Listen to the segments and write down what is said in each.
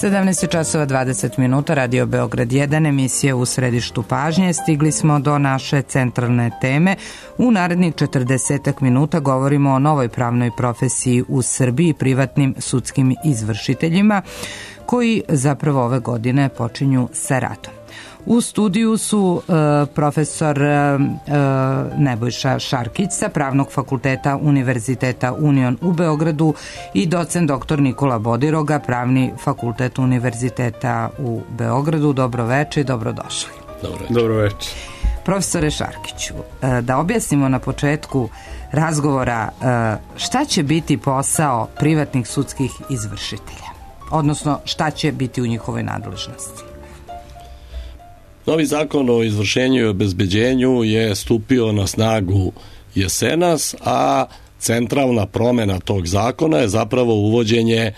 17 časova 20 minuta, Radio Beograd 1, emisija U središtu pažnje. Stigli smo do naše centralne teme. U narednih 40 minuta govorimo o novoj pravnoj profesiji u Srbiji, privatnim sudskim izvršiteljima, koji zapravo ove godine počinju sa radom. U studiju su profesor Nebojša Šarkić sa Pravnog fakulteta Univerziteta Union u Beogradu i docent dr. Nikola Bodiroga, Pravni fakultet Univerziteta u Beogradu. Dobro veče i dobrodošli. Dobro veče. Profesore Šarkiću, da objasnimo na početku razgovora šta će biti posao privatnih sudskih izvršitelja, odnosno šta će biti u njihovoj nadležnosti. Novi zakon o izvršenju i obezbeđenju je stupio na snagu jesenas, a centralna promena tog zakona je zapravo uvođenje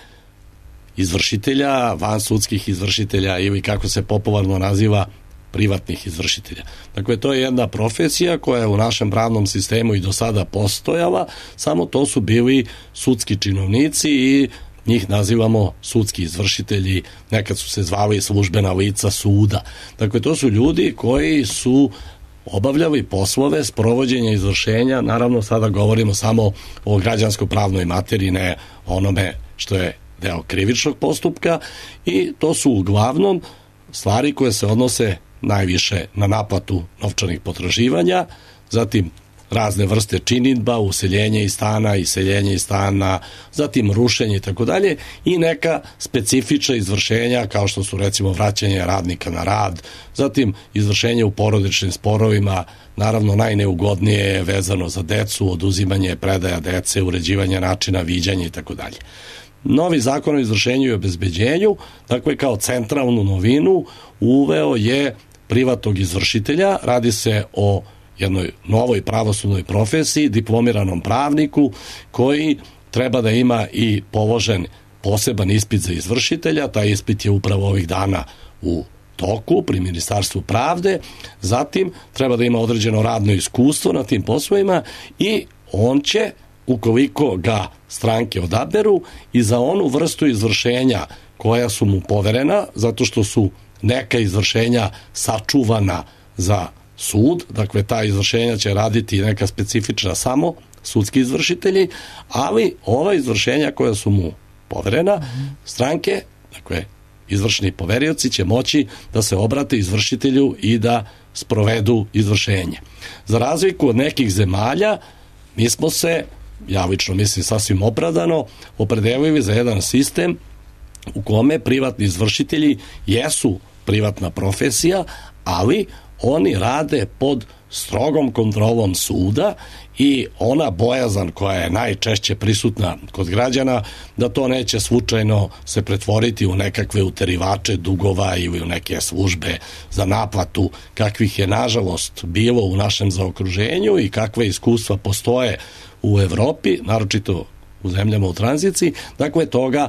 izvršitelja, vansudskih izvršitelja ili kako se popularno naziva privatnih izvršitelja. Dakle, to je jedna profesija koja je u našem pravnom sistemu i do sada postojala, samo to su bili sudski činovnici i njih nazivamo sudski izvršitelji, nekad su se zvali službena lica suda. Dakle, to su ljudi koji su obavljali poslove sprovođenja izvršenja, naravno sada govorimo samo o građansko-pravnoj materiji, ne onome što je deo krivičnog postupka, i to su uglavnom stvari koje se odnose najviše na naplatu novčanih potraživanja, zatim razne vrste činidba, useljenje iz stana, iseljenje iz stana, zatim rušenje i tako dalje, i neka specifična izvršenja kao što su recimo vraćanje radnika na rad, zatim izvršenje u porodičnim sporovima, naravno najneugodnije je vezano za decu, oduzimanje predaja dece, uređivanje načina viđanja i tako dalje. Novi zakon o izvršenju i obezbeđenju, dakle kao centralnu novinu, uveo je privatnog izvršitelja. Radi se o jednoj novoj pravosudnoj profesiji, diplomiranom pravniku koji treba da ima i položen poseban ispit za izvršitelja. Taj ispit je upravo ovih dana u toku pri Ministarstvu pravde. Zatim treba da ima određeno radno iskustvo na tim poslovima i on će, ukoliko ga stranke odaberu, i za onu vrstu izvršenja koja su mu poverena, zato što su neka izvršenja sačuvana za sud, dakle ta izvršenja će raditi neka specifična samo sudski izvršitelji, ali ova izvršenja koja su mu poverena, stranke, dakle izvršni poverioci, će moći da se obrate izvršitelju i da sprovedu izvršenje. Za razliku od nekih zemalja, mi smo se, ja lično mislim sasvim opravdano, opredelili za jedan sistem u kome privatni izvršitelji jesu privatna profesija, ali oni rade pod strogom kontrolom suda i ona bojazan koja je najčešće prisutna kod građana da to neće slučajno se pretvoriti u nekakve uterivače dugova ili u neke službe za naplatu kakvih je nažalost bilo u našem zaokruženju i kakve iskustva postoje u Evropi, naročito u zemljama u tranziciji, dakle toga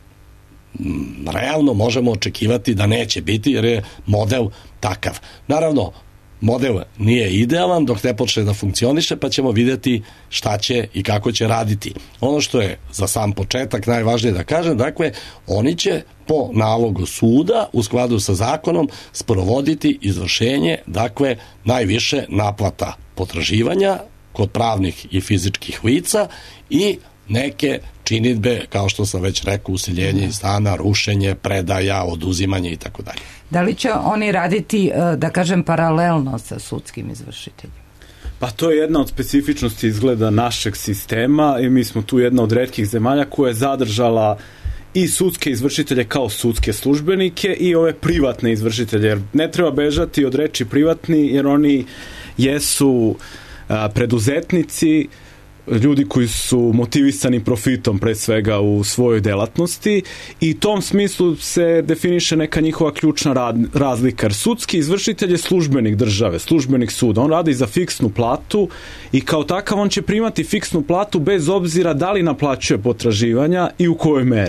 realno možemo očekivati da neće biti jer je model takav. Naravno, model nije idealan dok ne počne da funkcioniše, pa ćemo vidjeti šta će i kako će raditi. Ono što je za sam početak najvažnije da kažem, dakle, oni će po nalogu suda u skladu sa zakonom sprovoditi izvršenje, dakle, najviše naplata potraživanja kod pravnih i fizičkih lica i neke činidbe, kao što sam već rekao, useljenje iz stana, rušenje, predaja, oduzimanje i tako dalje. Da li će oni raditi, da kažem, paralelno sa sudskim izvršiteljima? Pa to je jedna od specifičnosti izgleda našeg sistema i mi smo tu jedna od retkih zemalja koja je zadržala i sudske izvršitelje kao sudske službenike i ove privatne izvršitelje. Jer ne treba bežati od reči privatni jer oni jesu preduzetnici, ljudi koji su motivisani profitom pre svega u svojoj delatnosti i u tom smislu se definiše neka njihova ključna razlika. Jer sudski izvršitelj je službenik države, službenik suda. On radi za fiksnu platu i kao takav on će primati fiksnu platu bez obzira da li naplaćuje potraživanja i u kojoj meri.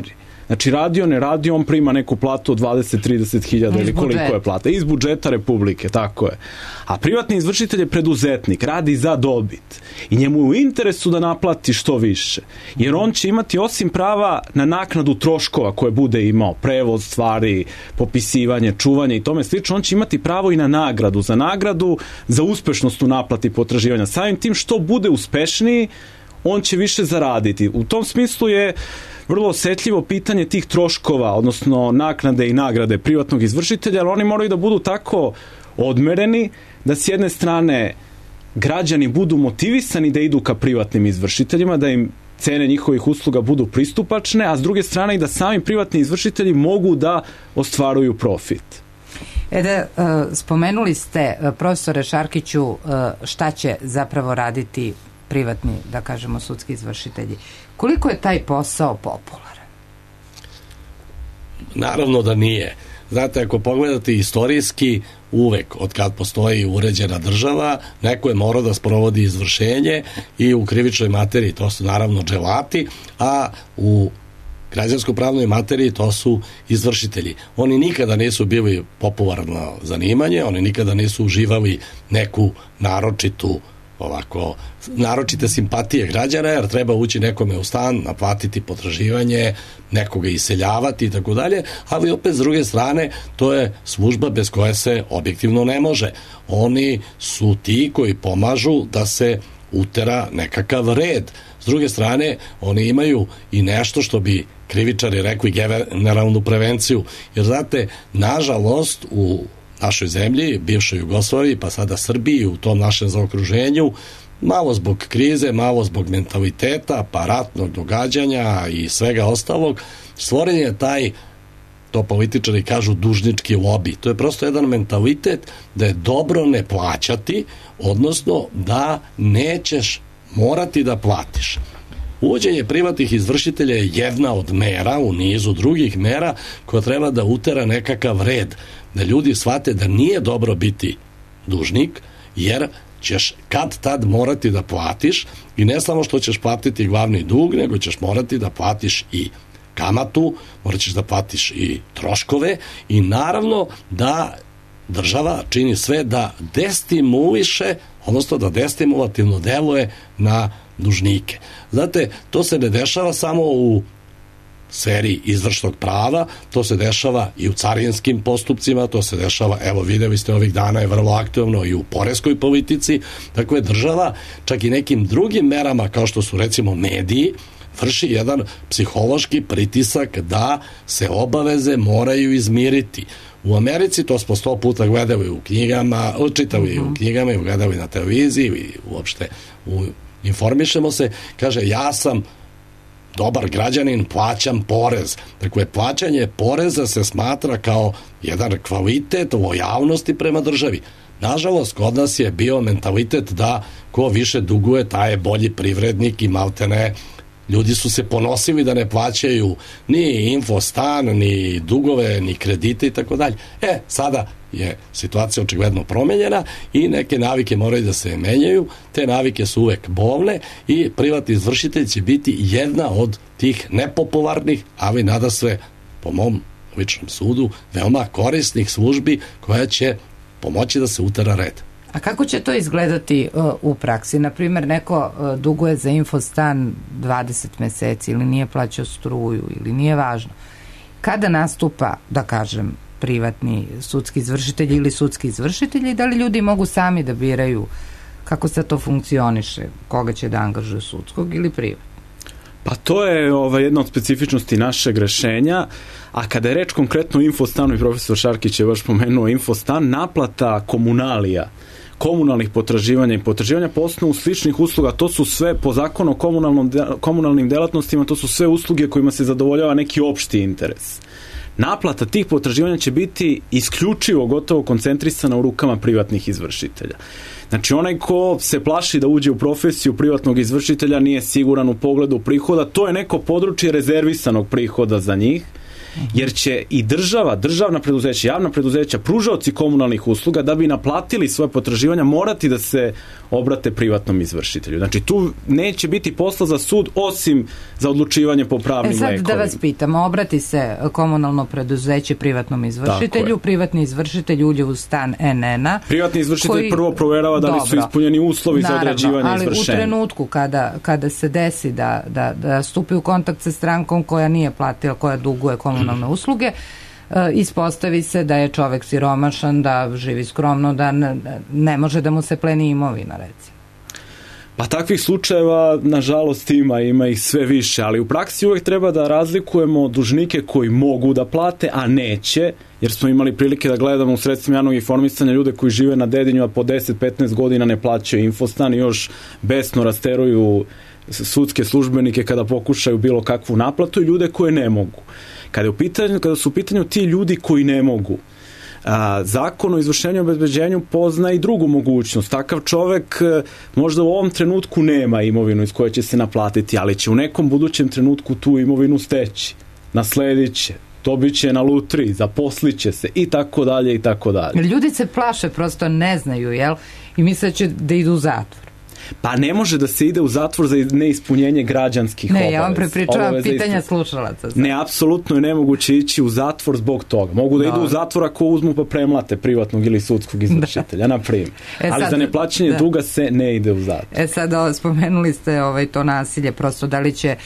Znači, radio, ne radio, on prima neku platu od 20-30 hiljada ili koliko je plata. Iz budžeta Republike, tako je. A privatni izvršitelj je preduzetnik, radi za dobit. I njemu je u interesu da naplati što više. Jer on će imati osim prava na naknadu troškova koje bude imao, prevoz stvari, popisivanje, čuvanje i tome slično, on će imati pravo i na nagradu. Za nagradu, za uspešnost u naplati potraživanja. Samim tim što bude uspešniji, on će više zaraditi. U tom smislu je vrlo osetljivo pitanje tih troškova, odnosno naknade i nagrade privatnog izvršitelja, ali oni moraju da budu tako odmereni da s jedne strane građani budu motivisani da idu ka privatnim izvršiteljima, da im cene njihovih usluga budu pristupačne, a s druge strane i da sami privatni izvršitelji mogu da ostvaruju profit. Spomenuli ste, profesore Šarkiću, šta će zapravo raditi privatni, da kažemo, sudski izvršitelji. Koliko je taj posao popularan? Naravno da nije. Znate, ako pogledate istorijski, uvek, od kad postoji uređena država, neko je morao da sprovodi izvršenje i u krivičnoj materiji to su naravno dželati, a u građansko-pravnoj materiji to su izvršitelji. Oni nikada nisu bili popularno zanimanje, oni nikada nisu uživali neku naročite simpatije građana, jer treba ući nekome u stan, naplatiti potraživanje, nekoga iseljavati i tako dalje, ali opet s druge strane to je služba bez koje se objektivno ne može. Oni su ti koji pomažu da se utera nekakav red. S druge strane, oni imaju i nešto što bi krivičari rekli generalnu prevenciju, jer znate, nažalost u našoj zemlji, bivšoj Jugoslaviji, pa sada Srbiji, u tom našem zaokruženju, malo zbog krize, malo zbog mentaliteta, pa ratnog događanja i svega ostalog, stvoren je taj, to političari kažu, dužnički lobi. To je prosto jedan mentalitet da je dobro ne plaćati, odnosno da nećeš morati da platiš. Uvođenje privatnih izvršitelja je jedna od mera u nizu drugih mera koja treba da utera nekakav red, da ljudi shvate da nije dobro biti dužnik, jer ćeš kad tad morati da platiš, i ne samo što ćeš platiti glavni dug, nego ćeš morati da platiš i kamatu, morat ćeš da platiš i troškove, i naravno da država čini sve da destimuliše, odnosno da destimulativno deluje na dužnike. Znate, to se ne dešava samo u sferi izvršnog prava, to se dešava i u carinskim postupcima, to se dešava, evo videli ste ovih dana je vrlo aktivno i u poreskoj politici. Dakle, država čak i nekim drugim merama, kao što su recimo mediji, vrši jedan psihološki pritisak da se obaveze moraju izmiriti. U Americi to smo 100 puta gledali u knjigama, čitali u knjigama i gledali na televiziji i uopšte informišemo se, kaže, ja sam dobar građanin, plaćam porez. Dakle, plaćanje poreza se smatra kao jedan kvalitet lojalnosti prema državi. Nažalost, kod nas je bio mentalitet da ko više duguje, taj je bolji privrednik i maltene ljudi su se ponosili da ne plaćaju ni infostan, ni dugove, ni kredite i tako dalje. Sada je situacija očigledno promenjena i neke navike moraju da se menjaju, te navike su uvek bolne i privatni izvršitelj će biti jedna od tih nepopularnih, ali nadasve, po mom ličnom sudu, veoma korisnih službi koja će pomoći da se utera red. A kako će to izgledati u praksi? Naprimjer, neko duguje za infostan 20 meseci ili nije plaćao struju ili nije važno. Kada nastupa, da kažem, privatni sudski izvršitelj ili sudski izvršitelj, i da li ljudi mogu sami da biraju kako se to funkcioniše, koga će da angažuje, sudskog ili privatnog? Pa to je jedna od specifičnosti našeg rešenja, a kada je reč konkretno o infostanu, i profesor Šarkić je baš pomenuo infostan, naplata komunalija, komunalnih potraživanja i potraživanja po osnovu sličnih usluga, to su sve po zakonu o komunalnim delatnostima, to su sve usluge kojima se zadovoljava neki opšti interes. Naplata tih potraživanja će biti isključivo gotovo koncentrisana u rukama privatnih izvršitelja. Znači, onaj ko se plaši da uđe u profesiju privatnog izvršitelja nije siguran u pogledu prihoda, to je neko područje rezervisanog prihoda za njih jer će i državna preduzeća, javna preduzeća, pružaoci komunalnih usluga, da bi naplatili svoje potraživanja, morati da se obrate privatnom izvršitelju. Znači, tu neće biti posla za sud, osim za odlučivanje po pravnim lekovima. Sad da vas pitamo, obrati se komunalno preduzeće privatnom izvršitelju, privatni izvršitelj uđe u stan NN-a. Privatni izvršitelj prvo proverava da li su ispunjeni uslovi za određivanje izvršenja. Ali u trenutku kada se desi da stupi u kontakt sa strankom koja nije platila, koja duguje komunalne usluge, ispostavi se da je čovek siromašan, da živi skromno, da ne može da mu se pleni imovina, recimo. Pa takvih slučajeva, nažalost, ima ih sve više, ali u praksi uvek treba da razlikujemo dužnike koji mogu da plate, a neće, jer smo imali prilike da gledamo u sredstvima javnog informisanja ljude koji žive na Dedinju, a po 10-15 godina ne plaćaju infostan i još besno rasteruju sudske službenike kada pokušaju bilo kakvu naplatu, i ljude koje ne mogu. Kada su u pitanju ti ljudi koji ne mogu, Zakon o izvršenju i obezbeđenju pozna i drugu mogućnost. Takav čovek možda u ovom trenutku nema imovinu iz koje će se naplatiti, ali će u nekom budućem trenutku tu imovinu steći, nasledit će, dobit će na lutriji, zaposlit će se i tako dalje i tako dalje. Ljudi se plaše, prosto ne znaju, jel? I misle će da idu u zatvor. Pa ne može da se ide u zatvor za neispunjenje građanskih obaveza. Ne, ja vam prepričavam pitanja slušalaca. Ne, apsolutno je nemoguće ići u zatvor zbog toga. Mogu da idu u zatvor ako uzmu pa premlate privatnog ili sudskog izvršitelja, na primjer. Ali za neplaćanje duga se ne ide u zatvor. Sad spomenuli ste to nasilje, prosto da li će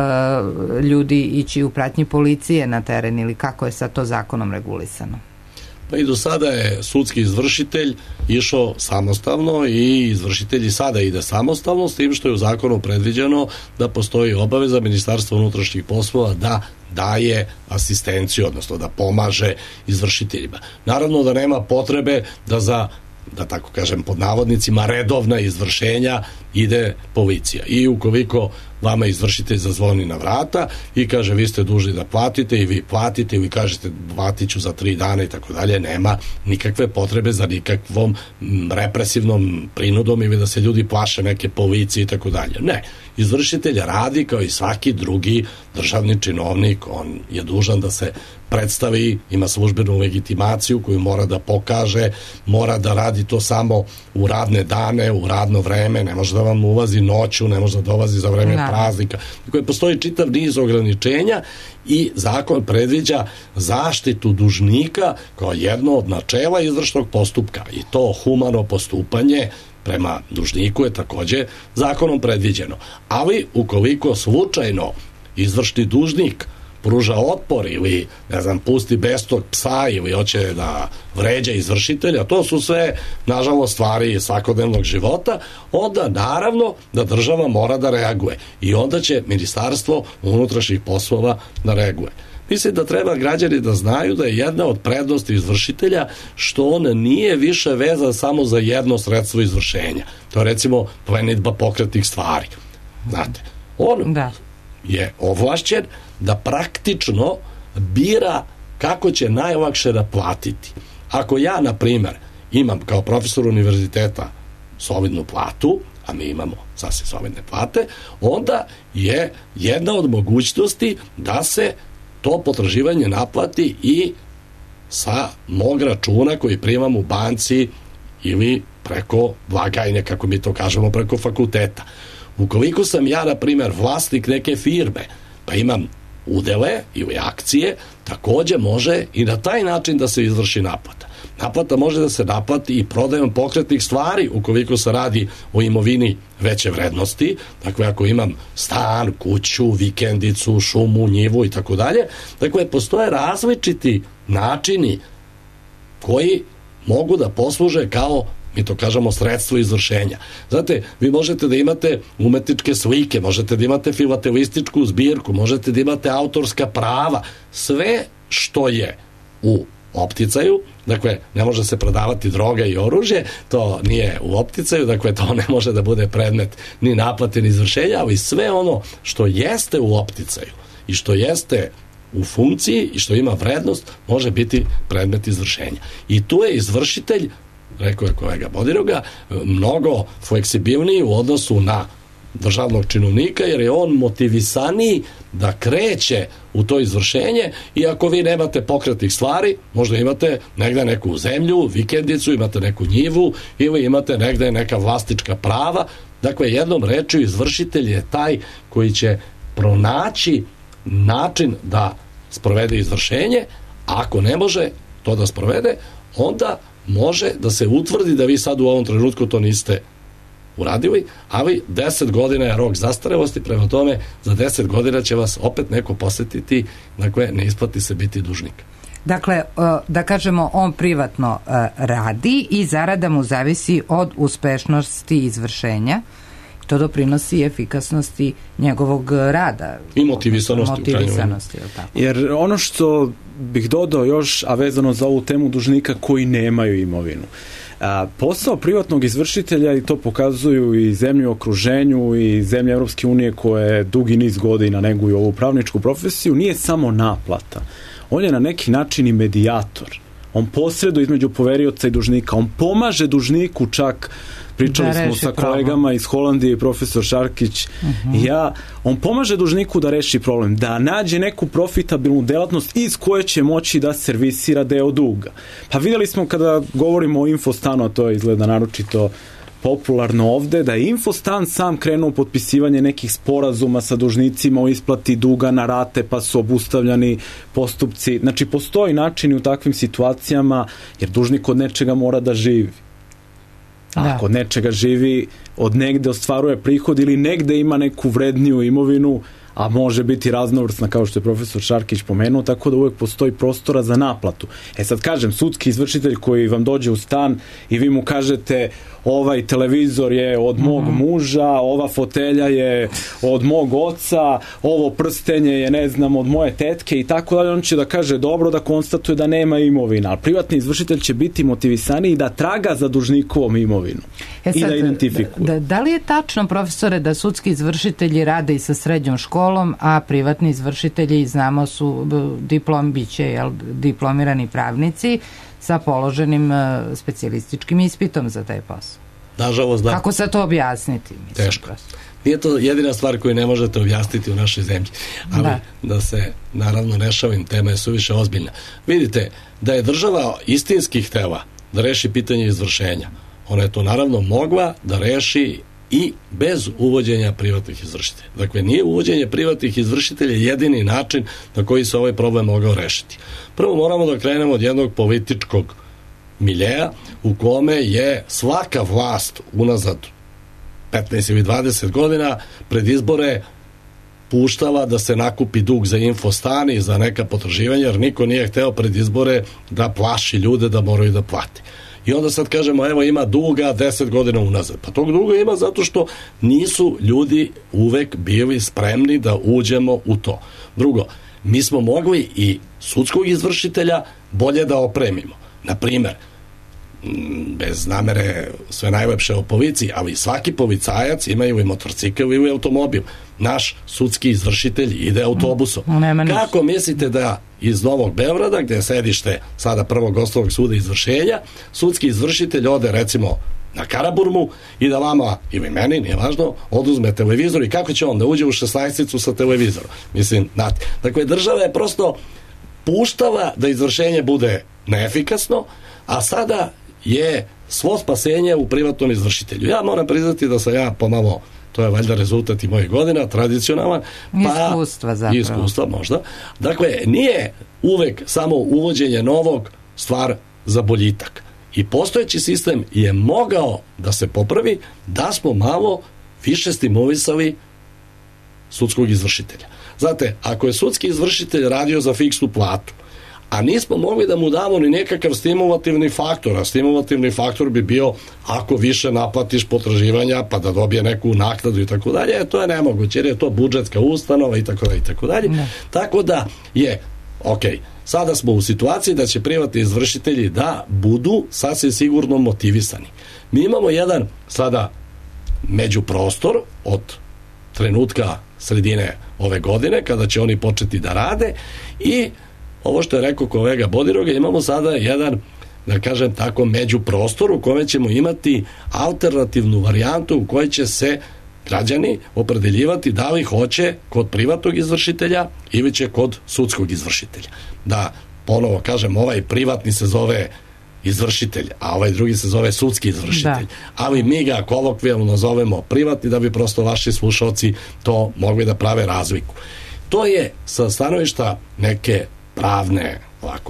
ljudi ići u pratnji policije na teren ili kako je sad to zakonom regulisano? Pa i do sada je sudski izvršitelj išao samostalno i izvršitelj i sada ide samostalno, s tim što je u zakonu predviđeno da postoji obaveza Ministarstva unutrašnjih poslova da daje asistenciju, odnosno da pomaže izvršiteljima. Naravno da nema potrebe da za, da tako kažem pod navodnicima, redovna izvršenja ide policija. I ukoliko vama izvršitelj zazvoni na vrata i kaže vi ste dužni da platite i vi platite i vi kažete platit ću za 3 dana i tako dalje, nema nikakve potrebe za nikakvom represivnom prinudom ili da se ljudi plaše neke policije i tako dalje. Ne, izvršitelj radi kao i svaki drugi državni činovnik, on je dužan da se predstavi, ima službenu legitimaciju koju mora da pokaže, mora da radi to samo u radne dane, u radno vreme, ne može da vam ulazi noću, ne može da dolazi za vreme praznika. Dakle, postoji čitav niz ograničenja i zakon predviđa zaštitu dužnika kao jedno od načela izvršnog postupka i to humano postupanje prema dužniku je takođe zakonom predviđeno. Ali ukoliko slučajno izvršni dužnik pruža otpor ili, ne znam, pusti bestog psa ili hoće da vređa izvršitelja, to su sve, nažalost, stvari svakodnevnog života, onda naravno da država mora da reaguje i onda će Ministarstvo unutrašnjih poslova da reaguje. Mislim da treba građani da znaju da je jedna od prednosti izvršitelja što on nije više vezan samo za jedno sredstvo izvršenja. To je recimo plenidba pokretnih stvari. Znate, on je ovlašćen da praktično bira kako će najlakše naplatiti. Ako ja, na primer, imam kao profesor univerziteta solidnu platu, a mi imamo sasvim solidne plate, onda je jedna od mogućnosti da se to potraživanje naplati i sa mog računa koji primam u banci ili preko blagajne, kako mi to kažemo, preko fakulteta. Ukoliko sam ja, na primer, vlasnik neke firme, pa imam udele ili akcije, takođe može i na taj način da se izvrši naplata. Naplata može da se naplati i prodajom pokretnih stvari ukoliko se radi o imovini veće vrednosti. Dakle, ako imam stan, kuću, vikendicu, šumu, njivu i tako dalje. Dakle, postoje različiti načini koji mogu da posluže kao, mi to kažemo, sredstvo izvršenja. Znate, vi možete da imate umetničke slike, možete da imate filatelističku zbirku, možete da imate autorska prava, sve što je u opticaju, dakle, ne može se prodavati droga i oružje, to nije u opticaju, dakle, to ne može da bude predmet ni naplate ni izvršenja, ali sve ono što jeste u opticaju i što jeste u funkciji i što ima vrednost, može biti predmet izvršenja. I tu je izvršitelj, rekao je kolega Bodiroga, mnogo fleksibilniji u odnosu na državnog činovnika, jer je on motivisaniji da kreće u to izvršenje, i ako vi nemate pokretnih stvari, možda imate negde neku zemlju, vikendicu, imate neku njivu, ili imate negde neka vlasnička prava. Dakle, jednom rečju, izvršitelj je taj koji će pronaći način da sprovede izvršenje, a ako ne može to da sprovede, onda može da se utvrdi da vi sad u ovom trenutku to niste uradili, ali 10 godina je rok zastarelosti, prema tome za 10 godina će vas opet neko posetiti, dakle ne isplati se biti dužnik. Dakle, da kažemo, on privatno radi i zarada mu zavisi od uspešnosti izvršenja. To doprinosi efikasnosti njegovog rada. I motivisanosti. Jer ono što bih dodao još, a vezano za ovu temu dužnika koji nemaju imovinu. Posao privatnog izvršitelja, i to pokazuju i zemlje u okruženju i zemlje Evropske unije koje dugi niz godina neguju ovu pravničku profesiju, nije samo naplata. On je na neki način i medijator. On posreduje između poverioca i dužnika. On pomaže dužniku čak. Pričali smo sa kolegama iz Holandije, profesor Šarkić i ja. On pomaže dužniku da reši problem, da nađe neku profitabilnu delatnost iz koje će moći da servisira deo duga. Pa vidjeli smo kada govorimo o Infostanu, a to je izgleda naročito popularno ovde, da je Infostan sam krenuo potpisivanje nekih sporazuma sa dužnicima o isplati duga na rate, pa su obustavljani postupci. Znači, postoji način u takvim situacijama, jer dužnik od nečega mora da živi. Ako od nečega živi, od negde ostvaruje prihod ili negde ima neku vredniju imovinu, a može biti raznovrsna, kao što je profesor Šarkić pomenuo, tako da uvek postoji prostora za naplatu. Sad kažem, sudski izvršitelj koji vam dođe u stan i vi mu kažete ovaj televizor je od mog muža, ova fotelja je od mog oca, ovo prstenje je, ne znam, od moje tetke i tako dalje, on će da kaže dobro, da konstatuje da nema imovina, ali privatni izvršitelj će biti motivisaniji da traga za dužnikovom imovinom i da identifikuje. Da li je tačno, profesore, da sudski izvršitelji rade i sa srednjom školom, a privatni izvršitelji, znamo, su diplomirani pravnici sa položenim specijalističkim ispitom za taj posao? Nažalost, da. Kako se to objasniti? Teško. Nije to jedina stvar koju ne možete objasniti u našoj zemlji, ali da se naravno ne šalim, tema je suviše ozbiljna. Vidite, da je država istinski htela da reši pitanje izvršenja, ona je to naravno mogla da reši i bez uvođenja privatnih izvršitelja. Dakle, nije uvođenje privatnih izvršitelja jedini način na koji se ovaj problem mogao rešiti. Prvo moramo da krenemo od jednog političkog miljeja u kome je svaka vlast unazad 15 ili 20 godina pred izbore puštala da se nakupi dug za Infostan i za neka potraživanja, jer niko nije hteo pred izbore da plaši ljude da moraju da plate. I onda sad kažemo, evo ima duga 10 godina unazad. Pa tog duga ima zato što nisu ljudi uvek bili spremni da uđemo u to. Drugo, mi smo mogli i sudskog izvršitelja bolje da opremimo. Na primer, bez namere sve najlepše o policiji, ali svaki policajac ima ili motorcikl ili automobil. Naš sudski izvršitelj ide autobusom. Kako mislite da iz Novog Beograda, gde je sedište sada Prvog osnovnog suda izvršenja, sudski izvršitelj ode recimo na Karaburmu i da vama ili meni, nije važno, oduzme televizor i kako će on da uđe u 16-icu sa televizorom? Mislim, znate. Dakle, država je prosto puštala da izvršenje bude neefikasno, a sada je svo spasenje u privatnom izvršitelju. Ja moram priznati da sam ja pomalo, to je valjda rezultat i mojih godina, tradicionalan, pa iskustva zapravo. Iskustva možda. Dakle, nije uvek samo uvođenje novog stvar za boljitak. I postojeći sistem je mogao da se popravi da smo malo više stimulisali sudskog izvršitelja. Znate, ako je sudski izvršitelj radio za fiksnu platu, a nismo mogli da mu damo ni nekakav stimulativni faktor, a stimulativni faktor bi bio ako više naplatiš potraživanja pa da dobije neku naknadu i tako dalje, to je nemoguće jer je to budžetska ustanova i tako dalje i tako dalje. Tako da je, sada smo u situaciji da će privatni izvršitelji da budu sasvim sigurno motivisani. Mi imamo jedan sada međuprostor od trenutka sredine ove godine kada će oni početi da rade i ovo što je rekao kolega Bodiroga, imamo sada jedan, da kažem tako, međuprostor u kome ćemo imati alternativnu varijantu u kojoj će se građani opredeljivati da li hoće kod privatnog izvršitelja ili će kod sudskog izvršitelja. Da, ponovo kažem, ovaj privatni se zove izvršitelj, a ovaj drugi se zove sudski izvršitelj. Ali mi ga kolokvijalno zovemo privatni, da bi prosto vaši slušalci to mogli da prave razliku. To je sa stanovišta neke pravne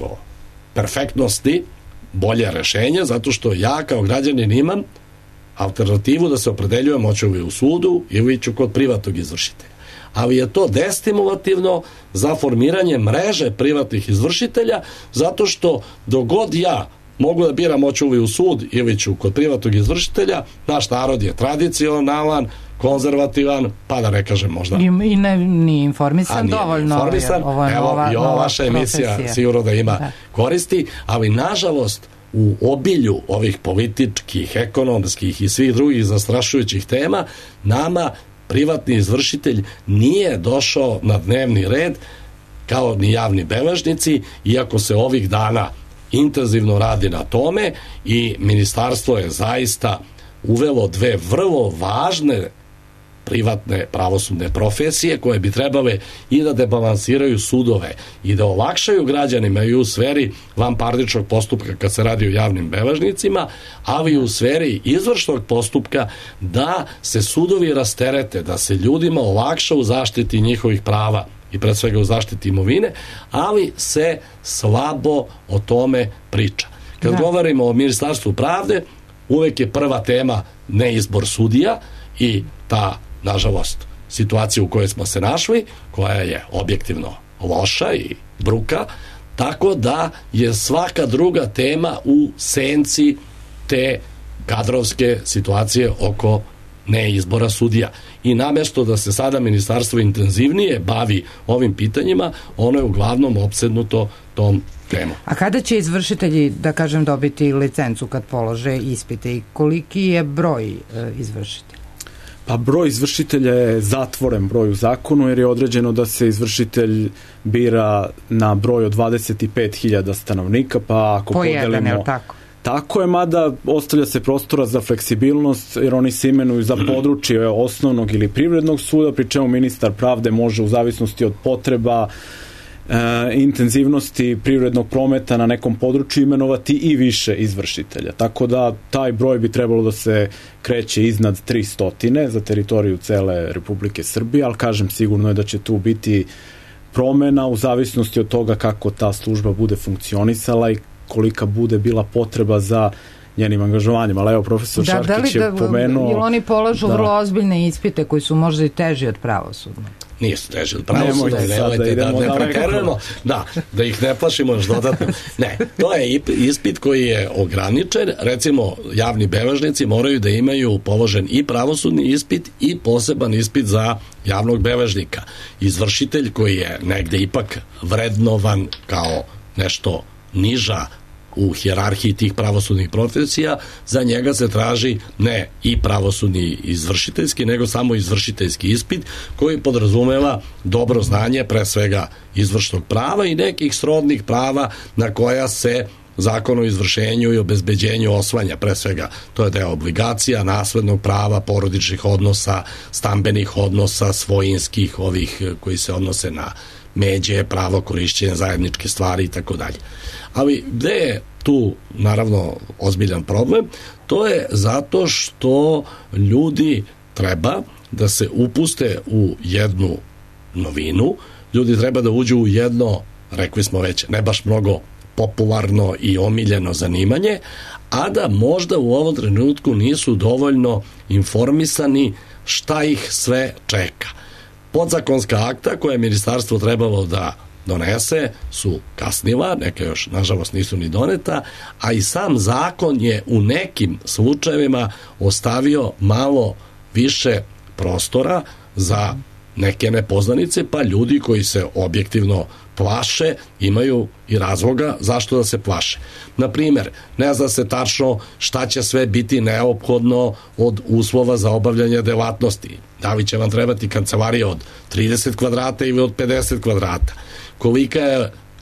perfektnosti bolje rešenje, zato što ja kao građanin imam alternativu da se opredeljujem hoću li u sudu ili ću kod privatnog izvršitelja. Ali je to destimulativno za formiranje mreže privatnih izvršitelja, zato što dok god ja mogu da biram hoću li u sud ili ću kod privatnog izvršitelja, naš narod je tradicionalan, konzervativan, pa da ne kažem možda. I nije informisan dovoljno. Informisan. Evo, i ova vaša emisija sigurno da ima koristi, ali nažalost u obilju ovih političkih, ekonomskih i svih drugih zastrašujućih tema, nama privatni izvršitelj nije došao na dnevni red kao ni javni beležnici, iako se ovih dana intenzivno radi na tome i ministarstvo je zaista uvelo dve vrlo važne privatne pravosudne profesije koje bi trebale i da debalansiraju sudove i da olakšaju građanima i u sferi vanparničnog postupka kad se radi o javnim beležnicima, ali i u sferi izvršnog postupka da se sudovi rasterete, da se ljudima olakša u zaštiti njihovih prava i pred svega u zaštiti imovine, ali se slabo o tome priča. Kad govorimo o Ministarstvu pravde, uvek je prva tema neizbor sudija i ta, nažalost, situacija u kojoj smo se našli, koja je objektivno loša i bruka, tako da je svaka druga tema u senci te kadrovske situacije oko neizbora sudija. I namesto da se sada ministarstvo intenzivnije bavi ovim pitanjima, ono je uglavnom opsednuto tom temom. A kada će izvršitelji, da kažem, dobiti licencu kad polože ispite i koliki je broj izvršitelja? Pa broj izvršitelja je zatvoren broj u zakonu, jer je određeno da se izvršitelj bira na broj od 25.000 stanovnika, pa ako podelimo... Po jedan, je li tako? Tako je, mada ostavlja se prostora za fleksibilnost, jer oni se imenuju za područje osnovnog ili privrednog suda, pri čemu ministar pravde može u zavisnosti od potreba intenzivnosti privrednog prometa na nekom području imenovati i više izvršitelja. Tako da taj broj bi trebalo da se kreće iznad 300 za teritoriju cele Republike Srbije, ali kažem, sigurno je da će tu biti promena u zavisnosti od toga kako ta služba bude funkcionisala i kolika bude bila potreba za njenim angažovanjem. Ali evo, profesor Šarkić je pomenuo... Ili oni polažu vrlo ozbiljne ispite koji su možda i teži od pravosudnog? Nisu teži od pravosudnog, nemojte da ne preterujemo, da ih ne plašimo još dodatno. Ne, to je ispit koji je ograničen. Recimo, javni beležnici moraju da imaju položen i pravosudni ispit i poseban ispit za javnog beležnika. Izvršitelj koji je negde ipak vrednovan kao nešto niža u hijerarhiji tih pravosudnih profesija, za njega se traži ne i pravosudni izvršiteljski, nego samo izvršiteljski ispit koji podrazumeva dobro znanje pre svega izvršnog prava i nekih srodnih prava na koja se Zakon o izvršenju i obezbeđenju osvanja, pre svega to je deo obligacija, naslednog prava, porodičnih odnosa, stambenih odnosa, svojinskih, ovih koji se odnose na međe, pravo korišćenja zajedničke stvari i tako dalje. Ali gde je tu naravno ozbiljan problem? To je zato što ljudi treba da se upuste u jednu novinu, ljudi treba da uđu u jedno, rekli smo već, ne baš mnogo popularno i omiljeno zanimanje, a da možda u ovom trenutku nisu dovoljno informisani šta ih sve čeka. Podzakonska akta koje je ministarstvo trebalo da donese su kasnila, neke još nažalost nisu ni doneta, a i sam zakon je u nekim slučajevima ostavio malo više prostora za neke nepoznanice, pa ljudi koji se objektivno plaše imaju i razloga zašto da se plaše. Naprimer, ne zna se tačno šta će sve biti neophodno od uslova za obavljanje delatnosti. Da li će vam trebati kancelarija od 30 kvadrata ili od 50 kvadrata? Kolika je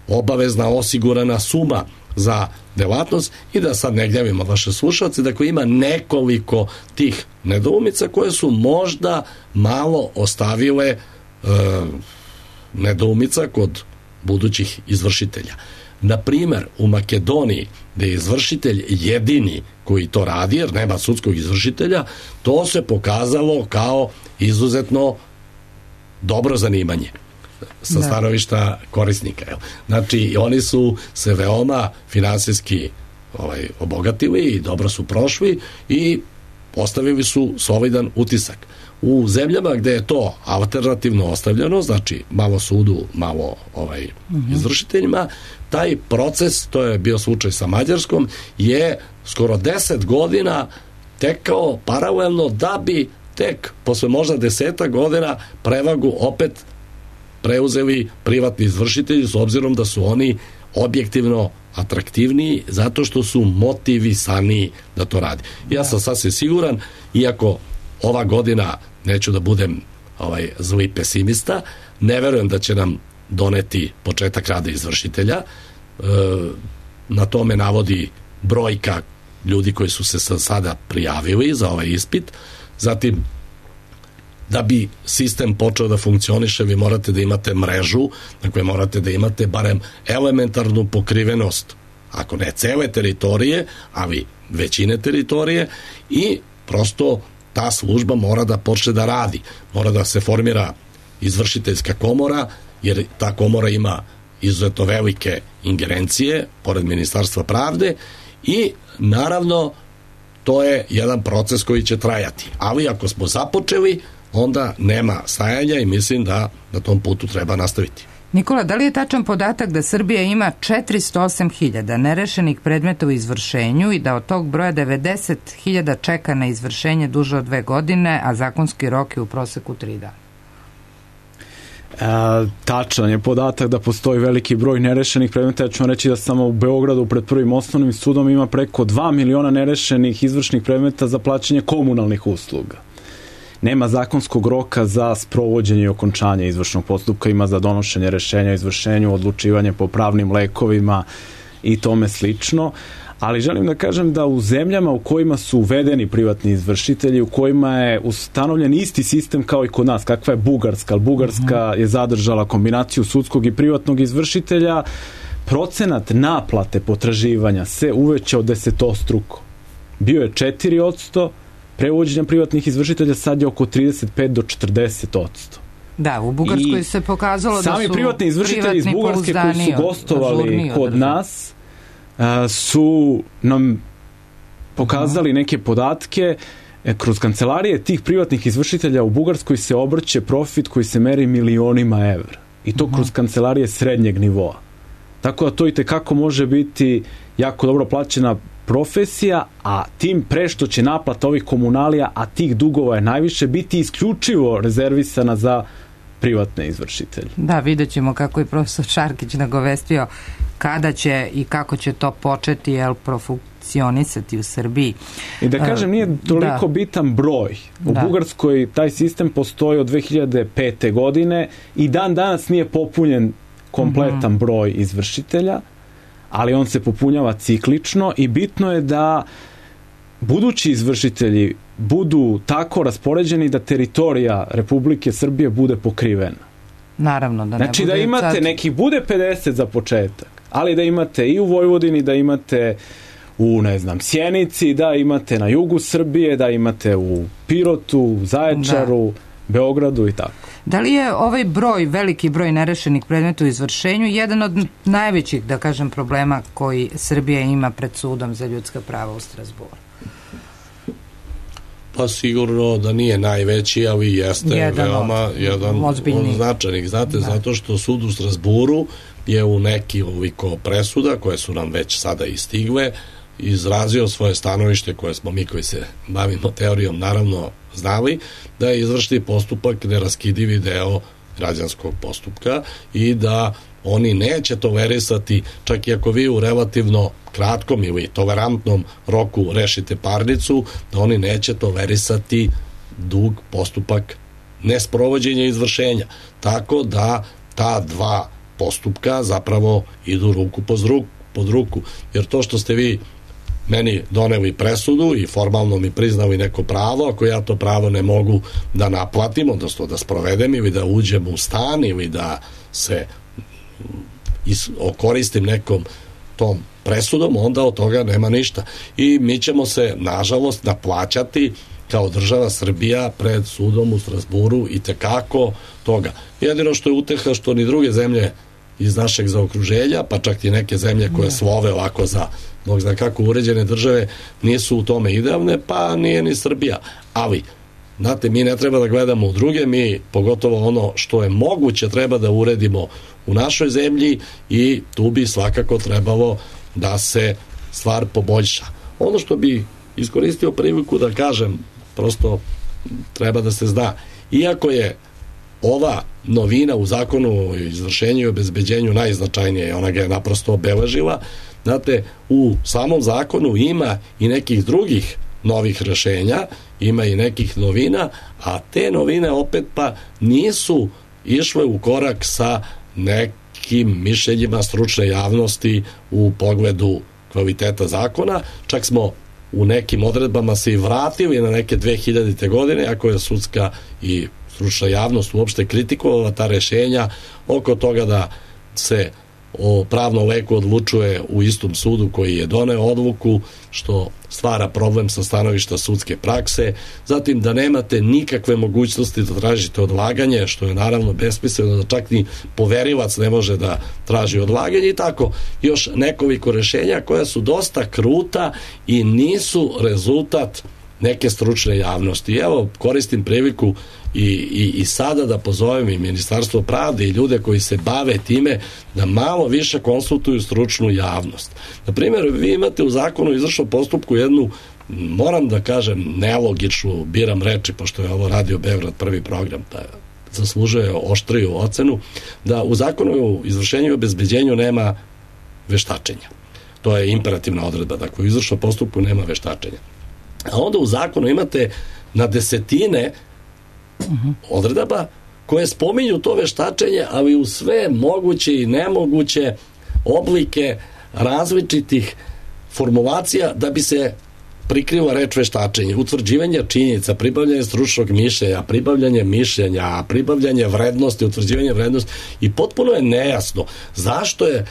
obavezna osigurana suma za delatnost i da sad ne gnjavimo vaše slušalce, dakle ima nekoliko tih nedoumica koje su možda malo ostavile nedoumica kod budućih izvršitelja. Na primer, u Makedoniji, gde je izvršitelj jedini koji to radi, jer nema sudskog izvršitelja, to se pokazalo kao izuzetno dobro zanimanje sa stanovišta korisnika. Znači, oni su se veoma finansijski obogatili i dobro su prošli i ostavili su solidan utisak. U zemljama gde je to alternativno ostavljeno, znači malo sudu, malo izvršiteljima, taj proces, to je bio slučaj sa Mađarskom, je skoro 10 godina tekao paralelno da bi tek posle možda 10 godina prevagu opet preuzeli privatni izvršitelji, s obzirom da su oni objektivno atraktivniji zato što su motivisaniji da to radi. Ja sam sasvim siguran, iako ova godina, neću da budem zli pesimista, ne verujem da će nam doneti početak rada izvršitelja. Na tome navodi brojka ljudi koji su se sada prijavili za ovaj ispit. Zatim, da bi sistem počeo da funkcioniše, vi morate da imate mrežu, dakle morate da imate barem elementarnu pokrivenost, ako ne cele teritorije, ali većine teritorije, i prosto ta služba mora da počne da radi. Mora da se formira izvršiteljska komora, jer ta komora ima izuzetno velike ingerencije, pored Ministarstva pravde, i naravno to je jedan proces koji će trajati. Ali ako smo započeli, onda nema stajanja i mislim da na tom putu treba nastaviti. Nikola, da li je tačan podatak da Srbija ima 408.000 nerešenih predmeta u izvršenju i da od tog broja 90.000 čeka na izvršenje duže od 2 godine, a zakonski rok je u proseku 3 dana? Tačan je podatak da postoji veliki broj nerešenih predmeta. Ja ću vam reći da samo u Beogradu pred prvim osnovnim sudom ima preko 2 miliona nerešenih izvršnih predmeta za plaćanje komunalnih usluga. Nema zakonskog roka za sprovođenje i okončanje izvršnog postupka, ima za donošenje rešenja o izvršenju, odlučivanje po pravnim lekovima i tome slično. Ali želim da kažem da u zemljama u kojima su uvedeni privatni izvršitelji, u kojima je ustanovljen isti sistem kao i kod nas, kakva je Bugarska, ali Bugarska je zadržala kombinaciju sudskog i privatnog izvršitelja, procenat naplate potraživanja se uvećao 10-struko. Bio je 4%, prevođenja privatnih izvršitelja sad je oko 35 do 40%. Da, u Bugarskoj se pokazalo da su sami privatni izvršitelji iz Bugarske koji su gostovali kod nas su nam pokazali neke podatke. Kroz kancelarije tih privatnih izvršitelja u Bugarskoj se obrće profit koji se meri milionima evra. I to kroz kancelarije srednjeg nivoa. Tako da to i tekako može biti jako dobro plaćena profesija, a tim pre što će naplata ovih komunalija, a tih dugova je najviše, biti isključivo rezervisana za privatne izvršitelje. Da, vidjet ćemo kako je profesor Šarkić nagovestio kada će i kako će to početi profunkcionisati u Srbiji. I da kažem, nije toliko bitan broj. U Bugarskoj taj sistem postoji od 2005. godine i dan danas nije popunjen kompletan broj izvršitelja, ali on se popunjava ciklično i bitno je da budući izvršitelji budu tako raspoređeni da teritorija Republike Srbije bude pokrivena. Naravno, da ne znači da imate nekih bude 50 za početak, ali da imate i u Vojvodini, da imate u, Sjenici, da imate na jugu Srbije, da imate u Pirotu, Zaječaru, Beogradu i tako. Da li je ovaj veliki broj nerešenih predmeta u izvršenju jedan od najvećih, da kažem, problema koji Srbija ima pred sudom za ljudska prava u Strazburu? Pa sigurno da nije najveći, ali jeste veoma jedan od značajnih. Znate, zato što sud u Strazburu je u neki ovoliko presuda, koje su nam već sada i stigle, izrazio svoje stanovište, koje smo mi koji se bavimo teorijom naravno znali, da je izvršni postupak neraskidivi deo građanskog postupka i da oni neće tolerisati, čak i ako vi u relativno kratkom ili tolerantnom roku rešite parnicu, da oni neće tolerisati dug postupak nesprovođenja izvršenja. Tako da ta dva postupka zapravo idu ruku pod ruku, jer to što ste vi meni doneli presudu i formalno mi priznali neko pravo, ako ja to pravo ne mogu da naplatim, odnosno da sprovedem ili da uđem u stan ili da se okoristim nekom tom presudom, onda od toga nema ništa. I mi ćemo se, nažalost, naplaćati kao država Srbija pred sudom u Strasburu i tekako toga. Jedino što je uteha što ni druge zemlje iz našeg zaokruženja, pa čak i neke zemlje koje slove ovako za Bog zna kako uređene države, nisu u tome idealne, pa nije ni Srbija. Ali, znate, mi ne treba da gledamo u druge, mi pogotovo ono što je moguće treba da uredimo u našoj zemlji i tu bi svakako trebalo da se stvar poboljša. Ono što bi iskoristio priliku da kažem, prosto treba da se zna, iako je ova novina u zakonu o izvršenju i obezbeđenju najznačajnija, ona ga je naprosto obeležila, znate, u samom zakonu ima i nekih drugih novih rešenja, ima i nekih novina, a te novine opet pa nisu išle u korak sa nekim mišljenjima stručne javnosti u pogledu kvaliteta zakona, čak smo u nekim odredbama se i vratili na neke 2000. godine, ako je sudska i stručna javnost uopšte kritikovala ta rešenja oko toga da se o pravnom leku odlučuje u istom sudu koji je doneo odluku, što stvara problem sa stanovišta sudske prakse, zatim da nemate nikakve mogućnosti da tražite odlaganje, što je naravno besmisleno, da čak ni poverilac ne može da traži odlaganje i tako još nekoliko rešenja koja su dosta kruta i nisu rezultat neke stručne javnosti. Evo, koristim priliku i sada da pozovem i Ministarstvo pravde i ljude koji se bave time da malo više konsultuju stručnu javnost. Na primjer, vi imate u zakonu o izvršnom postupku jednu, moram da kažem, nelogičnu, biram reči, pošto je ovo Radio Beograd prvi program, da zaslužuje oštriju ocenu, da u zakonu o izvršenju i obezbeđenju nema veštačenja. To je imperativna odredba, dakle u izvršnom postupku nema veštačenja. A onda u zakonu imate na desetine odredaba koje spominju to veštačenje, ali u sve moguće i nemoguće oblike različitih formulacija da bi se prikrila reč veštačenje, utvrđivanje činjenica, pribavljanje stručnog mišljenja, pribavljanje mišljenja, pribavljanje vrednosti, utvrđivanje vrednosti i potpuno je nejasno zašto je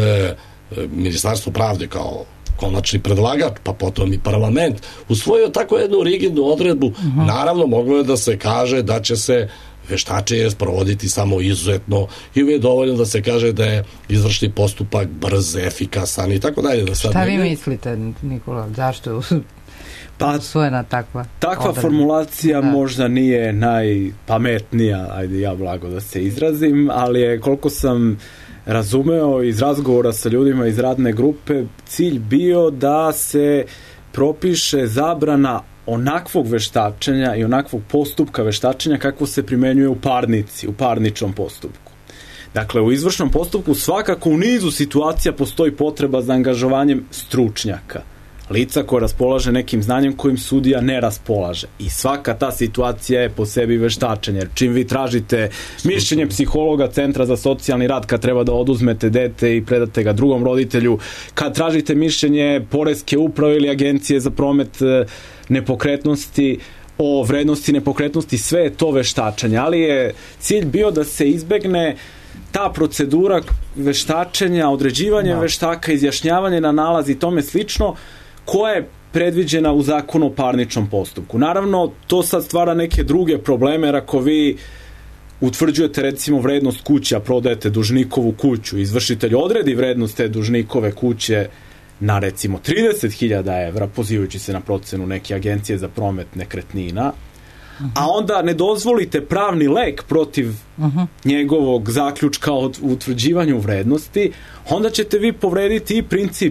Ministarstvo pravde kao konačni predlagač, pa potom i parlament usvojio tako jednu rigidnu odredbu. Naravno, moglo je da se kaže da će se veštačenje sprovoditi samo izuzetno ili je dovoljno da se kaže da je izvršni postupak brz, efikasan i tako dalje. Šta vi mislite, Nikola, zašto je usvojena takva odredba? Formulacija možda nije najpametnija, ajde ja blago da se izrazim, ali je, koliko sam razumeo iz razgovora sa ljudima iz radne grupe, cilj bio da se propiše zabrana onakvog veštačenja i onakvog postupka veštačenja kako se primenjuje u parnici, u parničnom postupku. Dakle, u izvršnom postupku svakako u nizu situacija postoji potreba za angažovanjem stručnjaka, lica koja raspolaže nekim znanjem kojim sudija ne raspolaže. I svaka ta situacija je po sebi veštačenje. Jer čim vi tražite mišljenje psihologa Centra za socijalni rad kad treba da oduzmete dete i predate ga drugom roditelju, kad tražite mišljenje poreske uprave ili agencije za promet nepokretnosti o vrednosti nepokretnosti, sve je to veštačenje. Ali je cilj bio da se izbegne ta procedura veštačenja, određivanje veštaka, izjašnjavanje na nalaz i tome slično, koja je predviđena u zakonu o parničnom postupku. Naravno, to sad stvara neke druge probleme, jer ako vi utvrđujete recimo vrednost kuće, a prodajete dužnikovu kuću, izvršitelj odredi vrednost te dužnikove kuće na recimo 30.000 evra, pozivajući se na procenu neke agencije za promet nekretnina, a onda ne dozvolite pravni lek protiv njegovog zaključka o utvrđivanju vrednosti, onda ćete vi povrediti i princip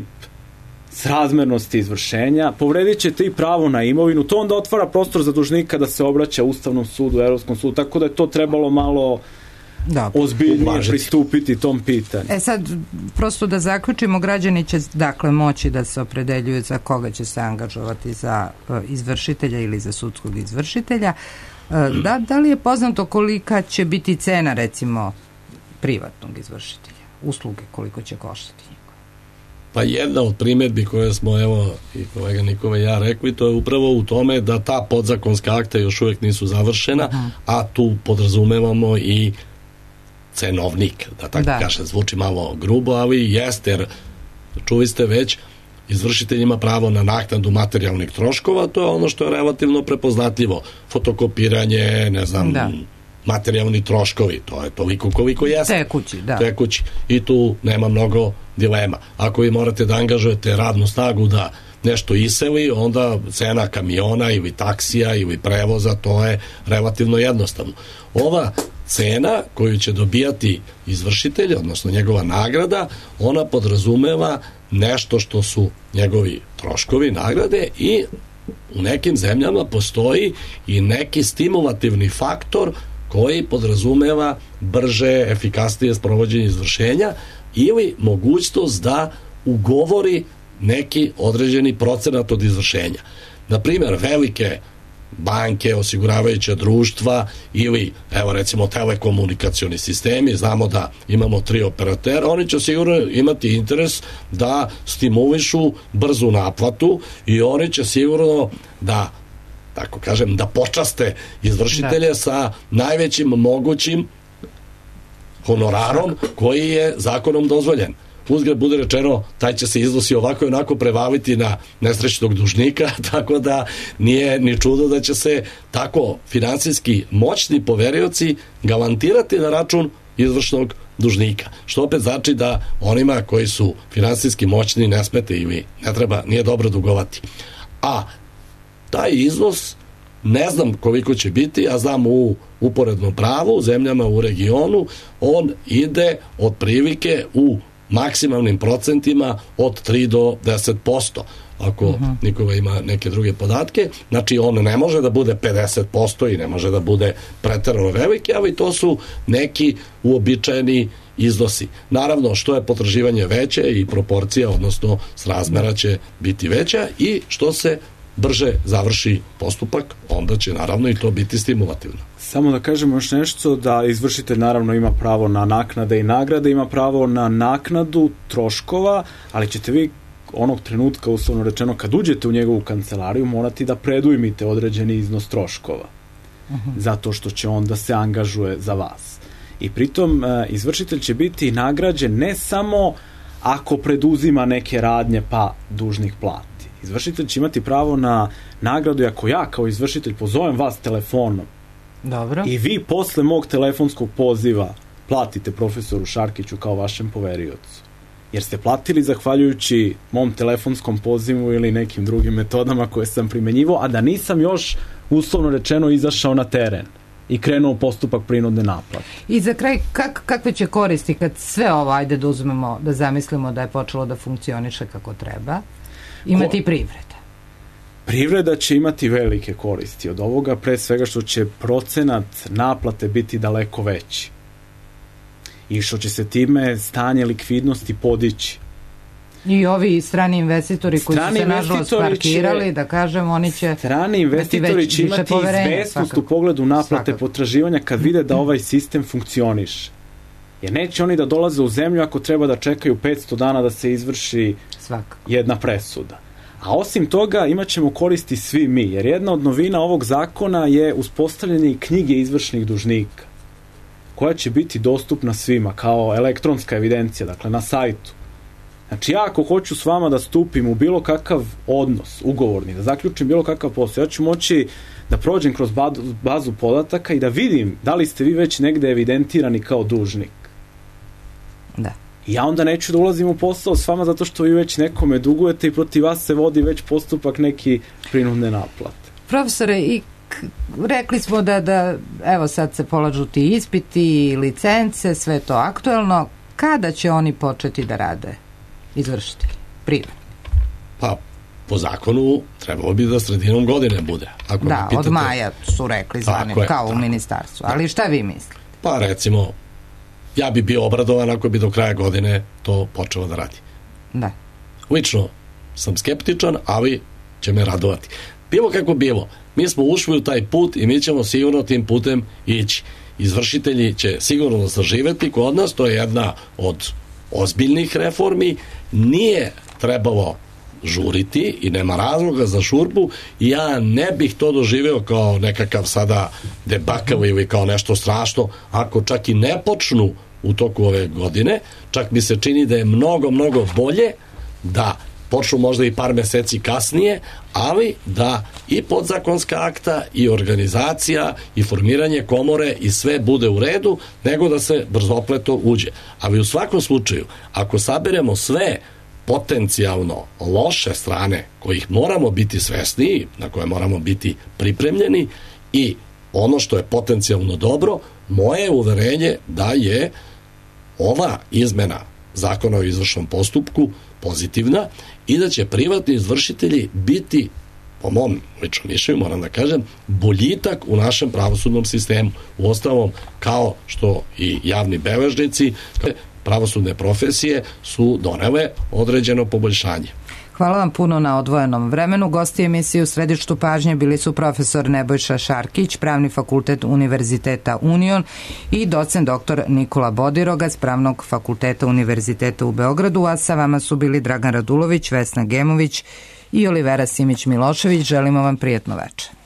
srazmernosti izvršenja, povredit ćete i pravo na imovinu, to onda otvara prostor za dužnika da se obraća Ustavnom sudu, Evropskom sudu, tako da je to trebalo malo ozbiljnije pristupiti tom pitanju. Sad, prosto da zaključimo, građani će dakle moći da se opredeljuju za koga će se angažovati, za izvršitelja ili za sudskog izvršitelja. Da li je poznato kolika će biti cena, recimo, privatnog izvršitelja? Usluge koliko će koštati njega? Pa jedna od primjedbi koje smo, evo, i kolega Nikola i ja rekli, to je upravo u tome da ta podzakonska akta još uvijek nisu završena, a tu podrazumevamo i cenovnik, da tako kažem, zvuči malo grubo, ali jeste, jer čuli ste već, izvršitelj ima pravo na naknadu materijalnih troškova, to je ono što je relativno prepoznatljivo. Fotokopiranje, ne znam, materijalni troškovi, to je toliko koliko jeste. Tekući. I tu nema mnogo dilema. Ako vi morate da angažujete radnu snagu da nešto iseli, onda cena kamiona ili taksija ili prevoza, to je relativno jednostavno. Ova cena koju će dobijati izvršitelj, odnosno njegova nagrada, ona podrazumeva nešto što su njegovi troškovi, nagrade, i u nekim zemljama postoji i neki stimulativni faktor koji podrazumeva brže, efikasnije sprovođenje izvršenja ili mogućnost da ugovori neki određeni procenat od izvršenja. Na primjer, velike banke, osiguravajuća društva ili, evo recimo, telekomunikacioni sistemi, znamo da imamo 3 operatera, oni će sigurno imati interes da stimulišu brzu naplatu i oni će sigurno da, tako kažem, da počaste izvršitelje sa najvećim mogućim honorarom koji je zakonom dozvoljen. Uzgled bude rečeno, taj će se iznosi ovako i onako prevaliti na nesrećnog dužnika, tako da nije ni čudo da će se tako finansijski moćni poverioci galantirati na račun izvršnog dužnika. Što opet znači da onima koji su finansijski moćni ne smete ili nije dobro dugovati. A taj iznos ne znam koliko će biti, ja znam u uporednom pravu, zemljama u regionu, on ide od prilike u maksimalnim procentima od 3 do 10%. Ako Nikola ima neke druge podatke, znači on ne može da bude 50% i ne može da bude preterano veliki, ali to su neki uobičajeni iznosi. Naravno, što je potraživanje veće i proporcija, odnosno srazmera će biti veća, i što se brže završi postupak, onda će naravno i to biti stimulativno. Samo da kažemo još nešto, da izvršitelj naravno ima pravo na naknade i nagrade, ima pravo na naknadu troškova, ali ćete vi onog trenutka, uslovno rečeno, kad uđete u njegovu kancelariju, morati da predujmite određeni iznos troškova. Zato što će on da se angažuje za vas. I pritom izvršitelj će biti nagrađen ne samo ako preduzima neke radnje pa dužnik plati. Izvršitelj će imati pravo na nagradu i ako ja kao izvršitelj pozovem vas telefonom i vi posle mog telefonskog poziva platite profesoru Šarkiću kao vašem poveriocu, jer ste platili zahvaljujući mom telefonskom pozivu ili nekim drugim metodama koje sam primenjivao, a da nisam još, uslovno rečeno, izašao na teren i krenuo postupak prinudne naplate. I za kraj, kakve će koristi kad sve ovo, ajde da uzmemo, da zamislimo da je počelo da funkcioniše kako treba, imati i privreda? Privreda će imati velike koristi od ovoga, pre svega što će procenat naplate biti daleko veći i što će se time stanje likvidnosti podići. I ovi strani investitori koji su se nažalost parkirali, da kažem, oni će strani investitori će imati izvesnost u pogledu naplate potraživanja kad vide da ovaj sistem funkcioniše. Jer neće oni da dolaze u zemlju ako treba da čekaju 500 dana da se izvrši jedna presuda. A osim toga imat ćemo koristi svi mi, jer jedna od novina ovog zakona je uspostavljanje knjige izvršnih dužnika, koja će biti dostupna svima kao elektronska evidencija, dakle na sajtu. Znači ja ako hoću s vama da stupim u bilo kakav odnos ugovorni, da zaključim bilo kakav posao, ja ću moći da prođem kroz bazu podataka i da vidim da li ste vi već negde evidentirani kao dužnik. Da. I ja onda neću da ulazim u posao s vama zato što vi već nekome dugujete i protiv vas se vodi već postupak neki prinudne naplate. Profesore, i rekli smo da evo sad se polažu ti ispiti, licence, sve to aktuelno. Kada će oni početi da rade, izvršitelji, privatni? Pa, po zakonu trebalo bi da sredinom godine bude. Ako da, pitate, od maja su rekli zvane, kao u ministarstvu. Ali šta vi mislite? Pa recimo, ja bi bio obradovan ako bi do kraja godine to počelo da radi. Da. Lično sam skeptičan, ali će me radovati. Bilo kako bilo, mi smo ušli u taj put i mi ćemo sigurno tim putem ići. izvršitelji će sigurno zaživeti kod nas, to je jedna od ozbiljnih reformi, nije trebalo žuriti i nema razloga za žurbu i ja ne bih to doživeo kao nekakav sada debakl ili kao nešto strašno ako čak i ne počnu u toku ove godine, čak mi se čini da je mnogo bolje da počnu možda i par meseci kasnije, ali da i podzakonska akta i organizacija i formiranje komore i sve bude u redu, nego da se brzopleto uđe. Ali u svakom slučaju, ako saberemo sve potencijalno loše strane kojih moramo biti svesni, na koje moramo biti pripremljeni, i ono što je potencijalno dobro, moje uverenje da je ova izmena Zakona o izvršnom postupku pozitivna i da će privatni izvršitelji biti, po mom ličnom mišljenju, moram da kažem, boljitak u našem pravosudnom sistemu. Uostalom, kao što i javni beležnici, pravosudne profesije su donele određeno poboljšanje. Hvala vam puno na odvojenom vremenu. Gosti emisije u središtu pažnje bili su profesor Nebojša Šarkić, Pravni fakultet Univerziteta Union, i docent dr. Nikola Bodirogac, Pravnog fakulteta Univerziteta u Beogradu, a sa vama su bili Dragan Radulović, Vesna Gemović i Olivera Simić-Milošević. Želimo vam prijatno večer.